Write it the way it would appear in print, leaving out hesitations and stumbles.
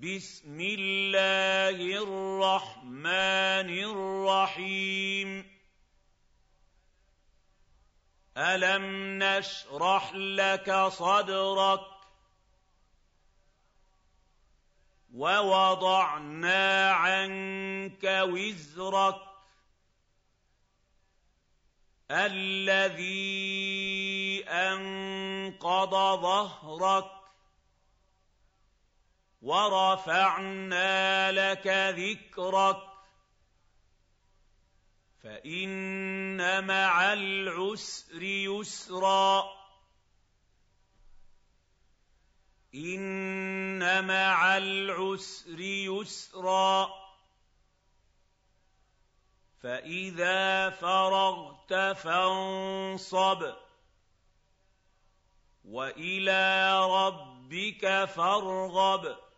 بسم الله الرحمن الرحيم ألم نشرح لك صدرك ووضعنا عنك وزرك الذي أنقض ظهرك ورفعنا لك ذكرك فإن مع العسر يسرا إن مع العسر يسرا فإذا فرغت فانصب وإلى ربك فارغب